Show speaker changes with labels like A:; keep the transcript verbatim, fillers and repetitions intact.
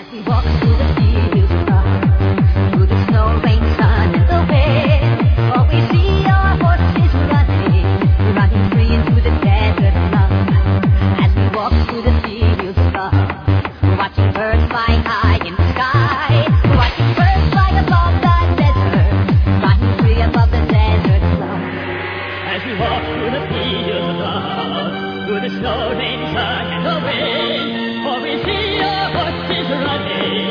A: we walk through the fields of love, through the snow, rain, sun, and the wind. All we see are horses running, running free into the desert of love. As we walk through the fields of love, we're watching birds fly high in the sky. We're watching birds fly above the desert, flying free above the desert of love.
B: As we walk through the fields of love, through the snow, rain, sun, and the wind, all we see are horses running.